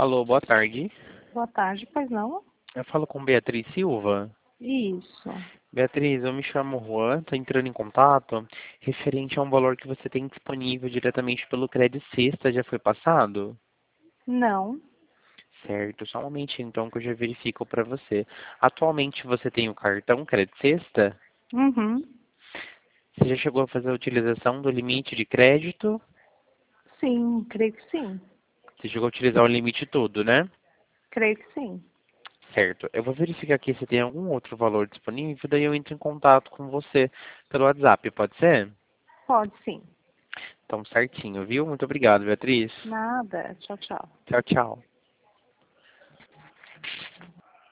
Alô, boa tarde. Boa tarde, pois não? Eu falo com Beatriz Silva. Isso. Beatriz, eu me chamo Juan, estou entrando em contato referente a um valor que você tem disponível diretamente pelo Credit Sexta, já foi passado? Não. Certo, só um momentinho então que eu já verifico para você. Atualmente você tem o cartão Credit Sexta? Uhum. Você já chegou a fazer a utilização do limite de crédito? Sim, creio que sim. Você chegou a utilizar o limite todo, né? Creio que sim. Certo. Eu vou verificar aqui se tem algum outro valor disponível, daí eu entro em contato com você pelo WhatsApp, pode ser? Pode sim. Então, certinho, viu? Muito obrigado, Beatriz. Nada. Tchau, tchau. Tchau, tchau.